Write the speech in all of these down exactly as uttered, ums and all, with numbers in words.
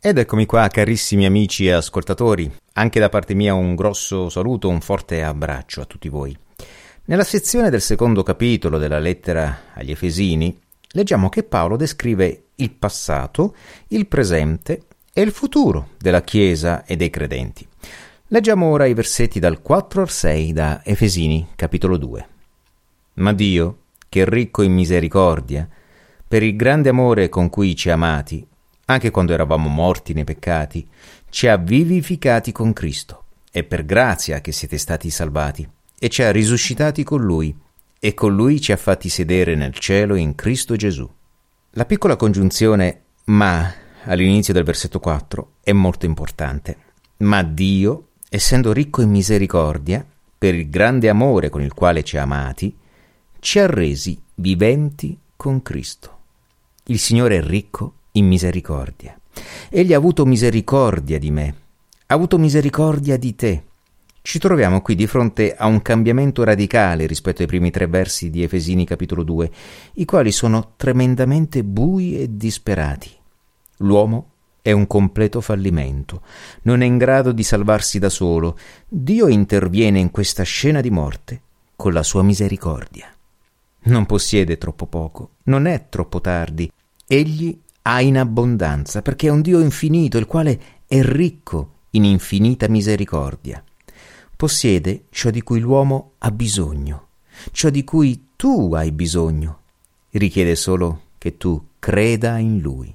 Ed eccomi qua, carissimi amici e ascoltatori, anche da parte mia un grosso saluto, un forte abbraccio a tutti voi. Nella sezione del secondo capitolo della lettera agli Efesini, leggiamo che Paolo descrive il passato, il presente e il futuro della Chiesa e dei credenti. Leggiamo ora i versetti dal quattro al sei da Efesini, capitolo due. Ma Dio, che è ricco in misericordia, per il grande amore con cui ci ha amati, anche quando eravamo morti nei peccati, ci ha vivificati con Cristo. È per grazia che siete stati salvati, e ci ha risuscitati con Lui, e con Lui ci ha fatti sedere nel cielo in Cristo Gesù. La piccola congiunzione ma all'inizio del versetto quattro è molto importante. Ma Dio, essendo ricco in misericordia, per il grande amore con il quale ci ha amati, ci ha resi viventi con Cristo. Il Signore è ricco in misericordia. Egli ha avuto misericordia di me, ha avuto misericordia di te. Ci troviamo qui di fronte a un cambiamento radicale rispetto ai primi tre versi di Efesini capitolo due, i quali sono tremendamente bui e disperati. L'uomo è un completo fallimento, non è in grado di salvarsi da solo. Dio interviene in questa scena di morte con la sua misericordia. Non possiede troppo poco, non è troppo tardi. Egli ha in abbondanza, perché è un Dio infinito, il quale è ricco in infinita misericordia. Possiede ciò di cui l'uomo ha bisogno, ciò di cui tu hai bisogno. Richiede solo che tu creda in Lui.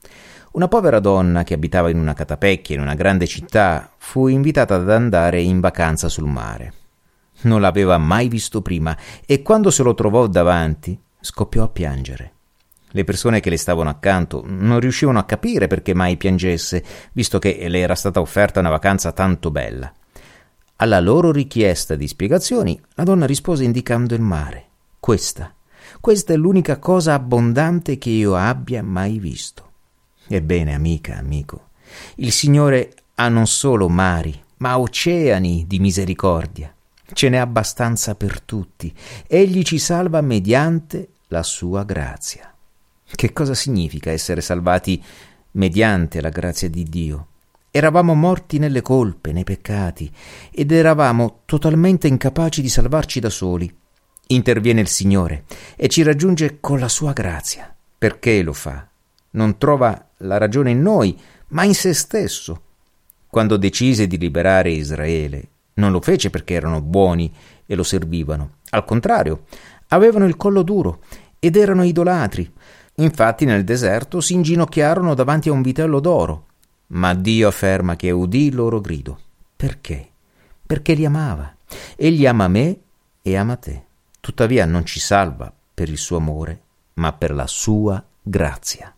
Una povera donna che abitava in una catapecchia in una grande città fu invitata ad andare in vacanza sul mare. Non l'aveva mai visto prima e quando se lo trovò davanti scoppiò a piangere. Le persone che le stavano accanto non riuscivano a capire perché mai piangesse, visto che le era stata offerta una vacanza tanto bella. Alla loro richiesta di spiegazioni, la donna rispose indicando il mare. Questa, questa è l'unica cosa abbondante che io abbia mai visto. Ebbene, amica, amico, il Signore ha non solo mari, ma oceani di misericordia. Ce n'è abbastanza per tutti. Egli ci salva mediante la sua grazia. Che cosa significa essere salvati mediante la grazia di Dio? Eravamo morti nelle colpe, nei peccati, ed eravamo totalmente incapaci di salvarci da soli. Interviene il Signore e ci raggiunge con la sua grazia. Perché lo fa? Non trova la ragione in noi, ma in se stesso. Quando decise di liberare Israele, non lo fece perché erano buoni e lo servivano. Al contrario, avevano il collo duro ed erano idolatri. Infatti nel deserto si inginocchiarono davanti a un vitello d'oro. Ma Dio afferma che udì il loro grido. Perché? Perché li amava. Egli ama me e ama te. Tuttavia non ci salva per il suo amore, ma per la sua grazia.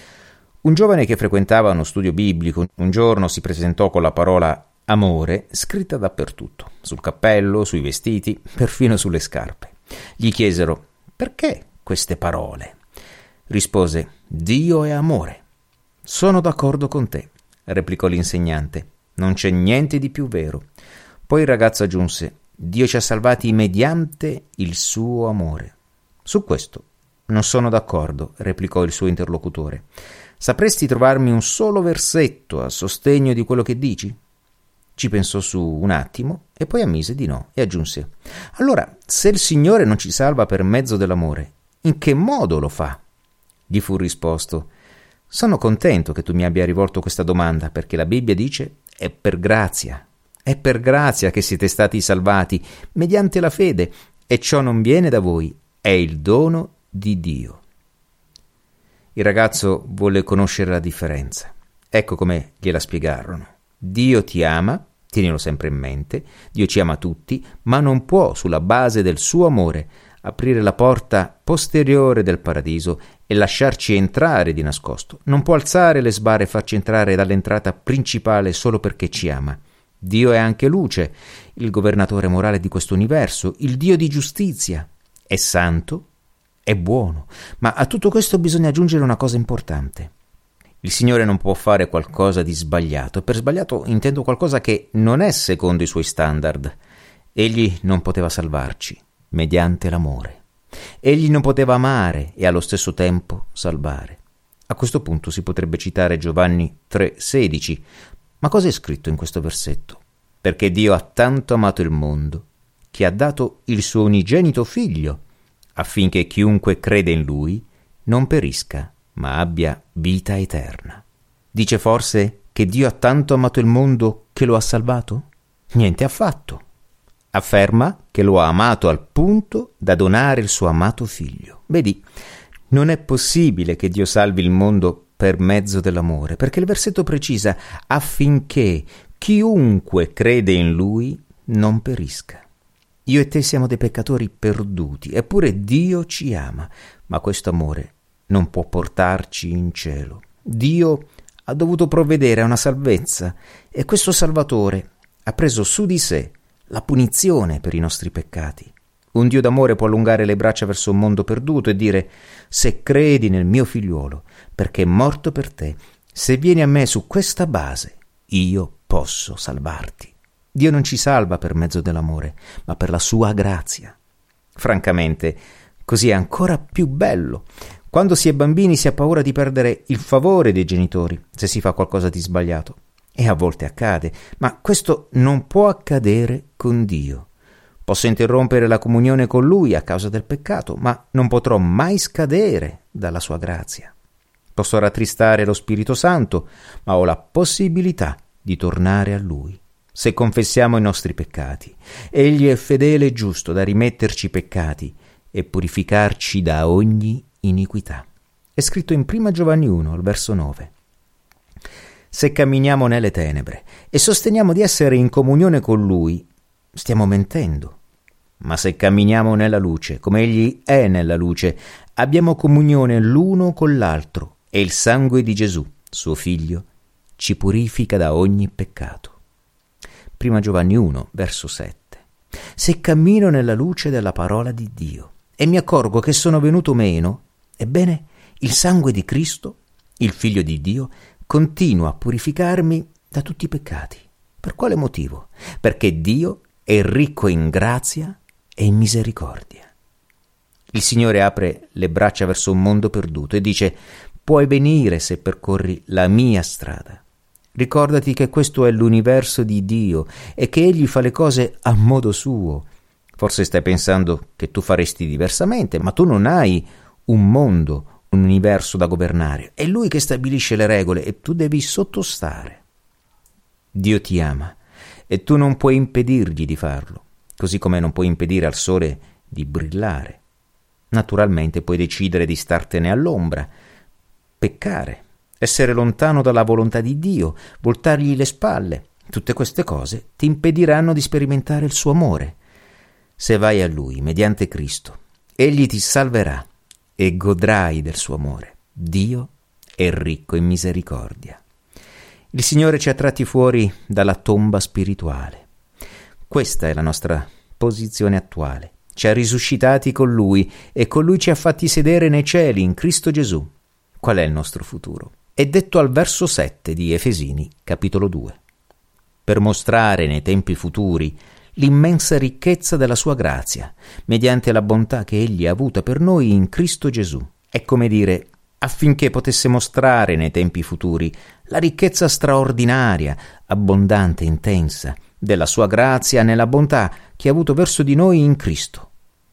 Un giovane che frequentava uno studio biblico un giorno si presentò con la parola amore scritta dappertutto, sul cappello, sui vestiti, perfino sulle scarpe. Gli chiesero: perché queste parole? Rispose: Dio è amore. Sono d'accordo con te, replicò l'insegnante. Non c'è niente di più vero. Poi il ragazzo aggiunse: Dio ci ha salvati mediante il suo amore. Su questo non sono d'accordo, replicò il suo interlocutore. Sapresti trovarmi un solo versetto a sostegno di quello che dici? Ci pensò su un attimo e poi ammise di no e aggiunse: allora, se il Signore non ci salva per mezzo dell'amore, in che modo lo fa? Gli fu risposto: sono contento che tu mi abbia rivolto questa domanda, perché la Bibbia dice: è per grazia, è per grazia che siete stati salvati, mediante la fede, e ciò non viene da voi, è il dono di Dio. Il ragazzo volle conoscere la differenza. Ecco come gliela spiegarono. Dio ti ama, tienilo sempre in mente, Dio ci ama tutti, ma non può, sulla base del suo amore, aprire la porta posteriore del paradiso e lasciarci entrare di nascosto. Non può alzare le sbarre e farci entrare dall'entrata principale solo perché ci ama. Dio è anche luce, il governatore morale di questo universo, il Dio di giustizia. È santo, è buono, ma a tutto questo bisogna aggiungere una cosa importante. Il Signore non può fare qualcosa di sbagliato, e per sbagliato intendo qualcosa che non è secondo i suoi standard. Egli non poteva salvarci mediante l'amore. Egli non poteva amare e allo stesso tempo salvare. A questo punto si potrebbe citare Giovanni tre sedici. Ma cosa è scritto in questo versetto? Perché Dio ha tanto amato il mondo che ha dato il suo unigenito figlio, affinché chiunque crede in lui non perisca, ma abbia vita eterna. Dice forse che Dio ha tanto amato il mondo che lo ha salvato? Niente affatto. Afferma che lo ha amato al punto da donare il suo amato figlio. Vedi, non è possibile che Dio salvi il mondo per mezzo dell'amore, perché il versetto precisa affinché chiunque crede in lui non perisca. Io e te siamo dei peccatori perduti, eppure Dio ci ama, ma questo amore non può portarci in cielo. Dio ha dovuto provvedere a una salvezza e questo Salvatore ha preso su di sé la punizione per i nostri peccati. Un Dio d'amore può allungare le braccia verso un mondo perduto e dire: se credi nel mio figliuolo, perché è morto per te, se vieni a me su questa base, io posso salvarti. Dio non ci salva per mezzo dell'amore, ma per la sua grazia. Francamente, così è ancora più bello. Quando si è bambini si ha paura di perdere il favore dei genitori se si fa qualcosa di sbagliato. E a volte accade, ma questo non può accadere con Dio. Posso interrompere la comunione con Lui a causa del peccato, ma non potrò mai scadere dalla sua grazia. Posso rattristare lo Spirito Santo, ma ho la possibilità di tornare a Lui. Se confessiamo i nostri peccati, Egli è fedele e giusto da rimetterci i peccati e purificarci da ogni iniquità. È scritto in prima Giovanni uno, al verso nove. Se camminiamo nelle tenebre e sosteniamo di essere in comunione con Lui, stiamo mentendo. Ma se camminiamo nella luce, come Egli è nella luce, abbiamo comunione l'uno con l'altro e il sangue di Gesù, suo Figlio, ci purifica da ogni peccato. prima Giovanni uno, verso sette. Se cammino nella luce della parola di Dio e mi accorgo che sono venuto meno, ebbene, il sangue di Cristo, il Figlio di Dio, continua a purificarmi da tutti i peccati. Per quale motivo? Perché Dio è ricco in grazia e in misericordia. Il Signore apre le braccia verso un mondo perduto e dice: puoi venire se percorri la mia strada. Ricordati che questo è l'universo di Dio e che Egli fa le cose a modo suo. Forse stai pensando che tu faresti diversamente, ma tu non hai un mondo, un universo da governare. È Lui che stabilisce le regole e tu devi sottostare. Dio ti ama e tu non puoi impedirgli di farlo, così come non puoi impedire al sole di brillare. Naturalmente puoi decidere di startene all'ombra, peccare, essere lontano dalla volontà di Dio, voltargli le spalle. Tutte queste cose ti impediranno di sperimentare il suo amore. Se vai a Lui, mediante Cristo, Egli ti salverà e godrai del suo amore. Dio è ricco in misericordia. Il Signore ci ha tratti fuori dalla tomba spirituale. Questa è la nostra posizione attuale. Ci ha risuscitati con Lui e con Lui ci ha fatti sedere nei cieli in Cristo Gesù. Qual è il nostro futuro? È detto al verso sette di Efesini, capitolo due. Per mostrare nei tempi futuri l'immensa ricchezza della sua grazia, mediante la bontà che Egli ha avuta per noi in Cristo Gesù. È come dire, affinché potesse mostrare nei tempi futuri la ricchezza straordinaria, abbondante, intensa, della sua grazia nella bontà che ha avuto verso di noi in Cristo.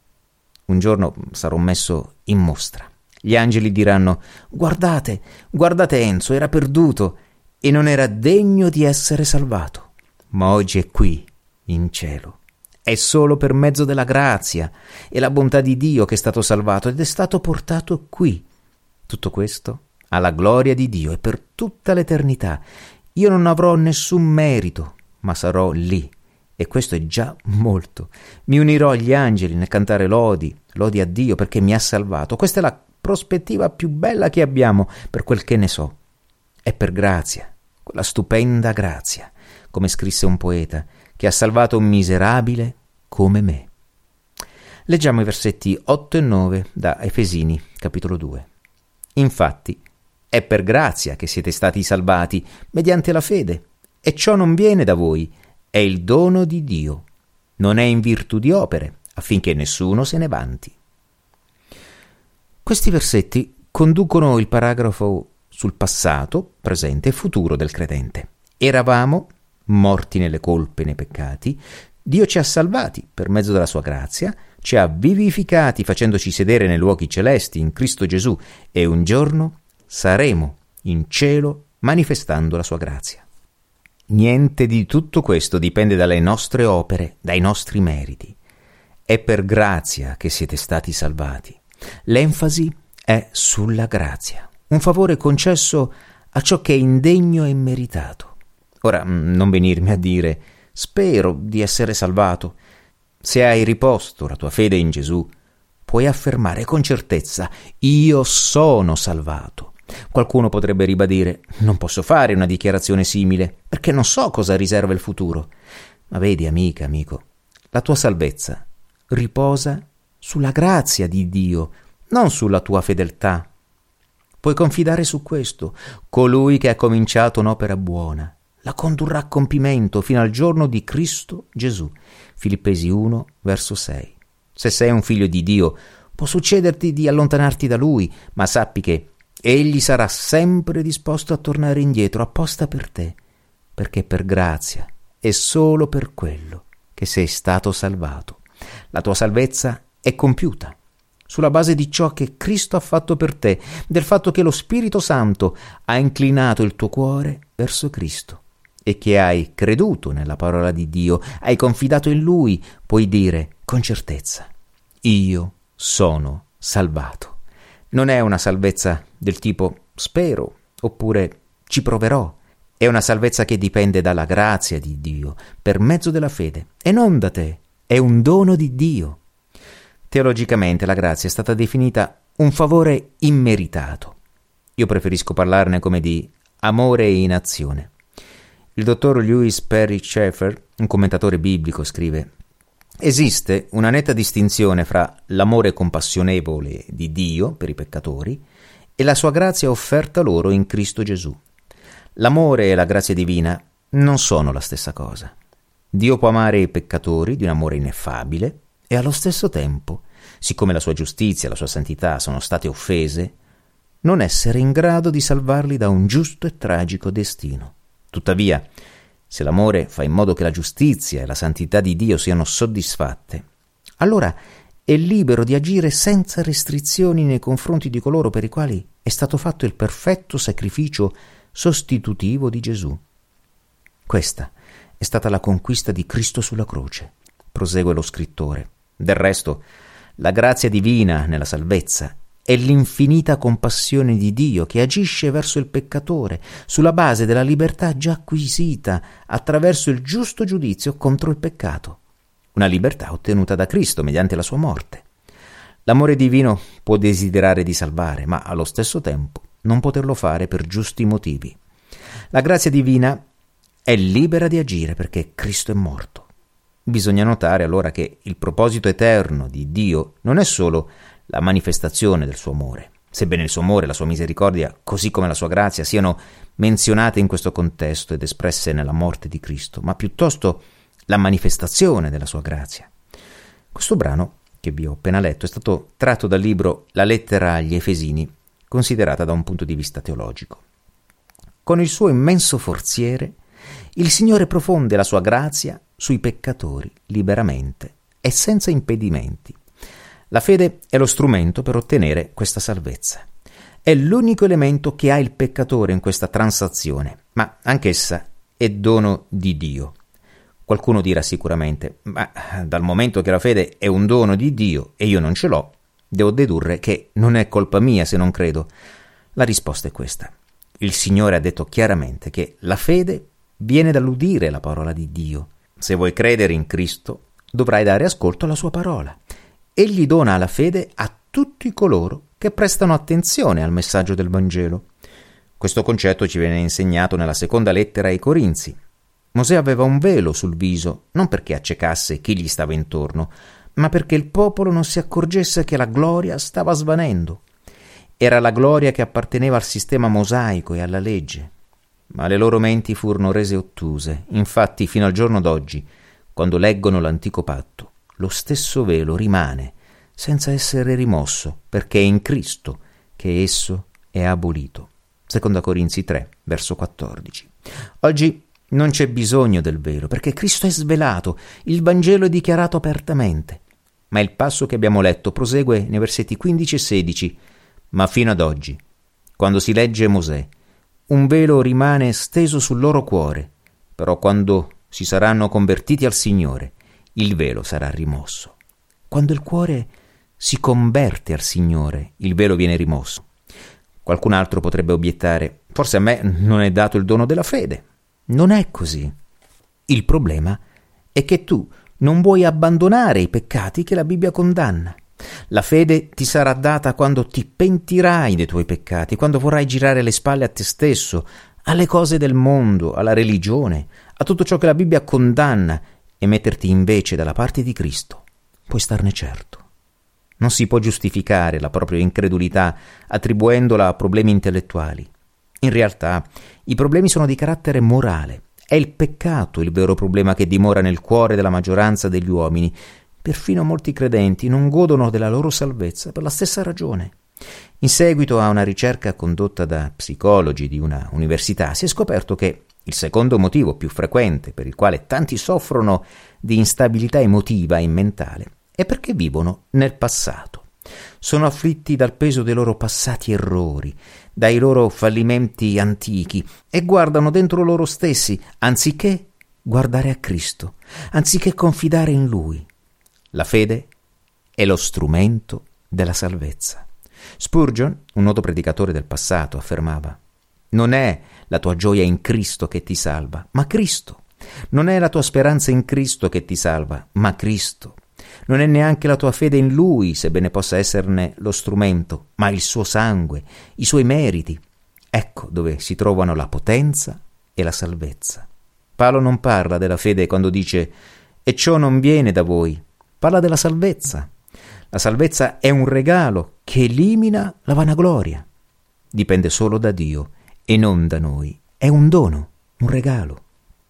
Un giorno sarò messo in mostra. Gli angeli diranno: guardate, guardate Enzo, era perduto e non era degno di essere salvato, ma oggi è qui, in cielo. È solo per mezzo della grazia e la bontà di Dio che è stato salvato ed è stato portato qui. Tutto questo alla gloria di Dio e per tutta l'eternità. Io non avrò nessun merito, ma sarò lì. E questo è già molto. Mi unirò agli angeli nel cantare lodi, lodi a Dio perché mi ha salvato. Questa è la prospettiva più bella che abbiamo, per quel che ne so. È per grazia, quella stupenda grazia, come scrisse un poeta, che ha salvato un miserabile come me. Leggiamo i versetti otto e nove da Efesini, capitolo due. Infatti, è per grazia che siete stati salvati, mediante la fede, e ciò non viene da voi, è il dono di Dio. Non è in virtù di opere, affinché nessuno se ne vanti. Questi versetti conducono il paragrafo sul passato, presente e futuro del credente. Eravamo morti nelle colpe e nei peccati, Dio ci ha salvati per mezzo della sua grazia, ci ha vivificati facendoci sedere nei luoghi celesti in Cristo Gesù e un giorno saremo in cielo manifestando la sua grazia. Niente di tutto questo dipende dalle nostre opere, dai nostri meriti. È per grazia che siete stati salvati. L'enfasi è sulla grazia, un favore concesso a ciò che è indegno e immeritato. Ora, non venirmi a dire «spero di essere salvato». Se hai riposto la tua fede in Gesù, puoi affermare con certezza «io sono salvato». Qualcuno potrebbe ribadire «non posso fare una dichiarazione simile, perché non so cosa riserva il futuro». Ma vedi, amica, amico, la tua salvezza riposa sulla grazia di Dio, non sulla tua fedeltà. Puoi confidare su questo. Colui che ha cominciato un'opera buona la condurrà a compimento fino al giorno di Cristo Gesù. Filippesi uno, verso sei. Se sei un figlio di Dio, può succederti di allontanarti da Lui, ma sappi che Egli sarà sempre disposto a tornare indietro apposta per te, perché per grazia è solo per quello che sei stato salvato. La tua salvezza è compiuta sulla base di ciò che Cristo ha fatto per te, del fatto che lo Spirito Santo ha inclinato il tuo cuore verso Cristo e che hai creduto nella parola di Dio, hai confidato in Lui, puoi dire con certezza: io sono salvato. Non è una salvezza del tipo spero oppure ci proverò. È una salvezza che dipende dalla grazia di Dio per mezzo della fede e non da te. È un dono di Dio. Teologicamente la grazia è stata definita un favore immeritato. Io preferisco parlarne come di amore in azione. Il dottor Lewis Perry Schaeffer, un commentatore biblico, scrive: esiste una netta distinzione fra l'amore compassionevole di Dio per i peccatori e la sua grazia offerta loro in Cristo Gesù. L'amore e la grazia divina non sono la stessa cosa. Dio può amare i peccatori di un amore ineffabile e allo stesso tempo, siccome la sua giustizia e la sua santità sono state offese, non essere in grado di salvarli da un giusto e tragico destino. Tuttavia, se l'amore fa in modo che la giustizia e la santità di Dio siano soddisfatte, allora è libero di agire senza restrizioni nei confronti di coloro per i quali è stato fatto il perfetto sacrificio sostitutivo di Gesù. Questa è stata la conquista di Cristo sulla croce, prosegue lo scrittore. Del resto, la grazia divina nella salvezza è l'infinita compassione di Dio che agisce verso il peccatore sulla base della libertà già acquisita attraverso il giusto giudizio contro il peccato, una libertà ottenuta da Cristo mediante la sua morte. L'amore divino può desiderare di salvare, ma allo stesso tempo non poterlo fare per giusti motivi. La grazia divina è libera di agire perché Cristo è morto. Bisogna notare allora che il proposito eterno di Dio non è solo la manifestazione del suo amore, sebbene il suo amore e la sua misericordia, così come la sua grazia, siano menzionate in questo contesto ed espresse nella morte di Cristo, ma piuttosto la manifestazione della sua grazia. Questo brano, che vi ho appena letto, è stato tratto dal libro La lettera agli Efesini, considerata da un punto di vista teologico. Con il suo immenso forziere, il Signore profonde la sua grazia sui peccatori liberamente e senza impedimenti. La fede è lo strumento per ottenere questa salvezza. È l'unico elemento che ha il peccatore in questa transazione, ma anch'essa è dono di Dio. Qualcuno dirà sicuramente: ma dal momento che la fede è un dono di Dio e io non ce l'ho, devo dedurre che non è colpa mia se non credo. La risposta è questa. Il Signore ha detto chiaramente che la fede viene dall'udire la parola di Dio. Se vuoi credere in Cristo, dovrai dare ascolto alla sua parola. Egli dona la fede a tutti coloro che prestano attenzione al messaggio del Vangelo. Questo concetto ci viene insegnato nella seconda lettera ai Corinzi. Mosè aveva un velo sul viso, non perché accecasse chi gli stava intorno, ma perché il popolo non si accorgesse che la gloria stava svanendo. Era la gloria che apparteneva al sistema mosaico e alla legge. Ma le loro menti furono rese ottuse. Infatti, fino al giorno d'oggi, quando leggono l'antico patto, lo stesso velo rimane senza essere rimosso, perché è in Cristo che esso è abolito. Seconda Corinzi tre, verso quattordici. Oggi non c'è bisogno del velo, perché Cristo è svelato, il Vangelo è dichiarato apertamente. Ma il passo che abbiamo letto prosegue nei versetti quindici e sedici. Ma fino ad oggi, quando si legge Mosè, un velo rimane steso sul loro cuore, però quando si saranno convertiti al Signore, il velo sarà rimosso. Quando il cuore si converte al Signore, il velo viene rimosso. Qualcun altro potrebbe obiettare: forse a me non è dato il dono della fede. Non è così. Il problema è che tu non vuoi abbandonare i peccati che la Bibbia condanna. La fede ti sarà data quando ti pentirai dei tuoi peccati, quando vorrai girare le spalle a te stesso, alle cose del mondo, alla religione, a tutto ciò che la Bibbia condanna e metterti invece dalla parte di Cristo. Puoi starne certo. Non si può giustificare la propria incredulità attribuendola a problemi intellettuali. In realtà, i problemi sono di carattere morale. È il peccato il vero problema che dimora nel cuore della maggioranza degli uomini. Perfino molti credenti non godono della loro salvezza per la stessa ragione. In seguito a una ricerca condotta da psicologi di una università, si è scoperto che il secondo motivo più frequente per il quale tanti soffrono di instabilità emotiva e mentale è perché vivono nel passato. Sono afflitti dal peso dei loro passati errori, dai loro fallimenti antichi e guardano dentro loro stessi anziché guardare a Cristo, anziché confidare in Lui. La fede è lo strumento della salvezza. Spurgeon, un noto predicatore del passato, affermava: non è la tua gioia in Cristo che ti salva, ma Cristo. Non è la tua speranza in Cristo che ti salva, ma Cristo. Non è neanche la tua fede in Lui, sebbene possa esserne lo strumento, ma il suo sangue, i suoi meriti. Ecco dove si trovano la potenza e la salvezza. Paolo non parla della fede quando dice «e ciò non viene da voi». Parla della salvezza. La salvezza è un regalo che elimina la vanagloria. Dipende solo da Dio e non da noi. È un dono, un regalo.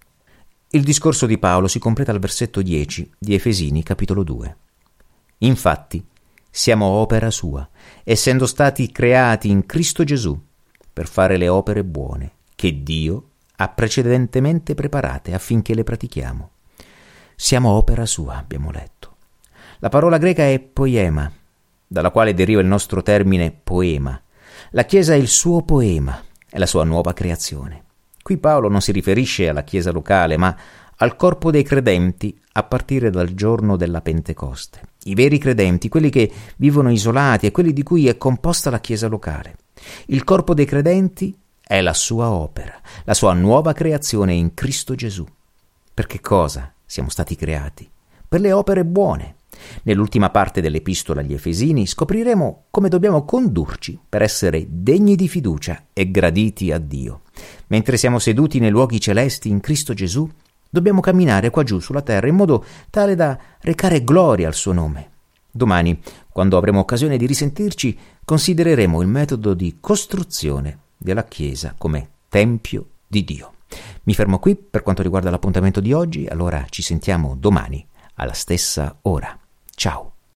Il discorso di Paolo si completa al versetto dieci di Efesini capitolo due. Infatti, siamo opera sua, essendo stati creati in Cristo Gesù per fare le opere buone che Dio ha precedentemente preparate affinché le pratichiamo. Siamo opera sua, abbiamo letto. La parola greca è poiema, dalla quale deriva il nostro termine poema. La Chiesa è il suo poema, è la sua nuova creazione. Qui Paolo non si riferisce alla Chiesa locale, ma al corpo dei credenti a partire dal giorno della Pentecoste. I veri credenti, quelli che vivono isolati e quelli di cui è composta la Chiesa locale. Il corpo dei credenti è la sua opera, la sua nuova creazione in Cristo Gesù. Per che cosa siamo stati creati? Per le opere buone. Nell'ultima parte dell'Epistola agli Efesini scopriremo come dobbiamo condurci per essere degni di fiducia e graditi a Dio. Mentre siamo seduti nei luoghi celesti in Cristo Gesù, dobbiamo camminare qua giù sulla terra in modo tale da recare gloria al suo nome. Domani, quando avremo occasione di risentirci, considereremo il metodo di costruzione della Chiesa come Tempio di Dio. Mi fermo qui per quanto riguarda l'appuntamento di oggi, allora ci sentiamo domani alla stessa ora. Ciao.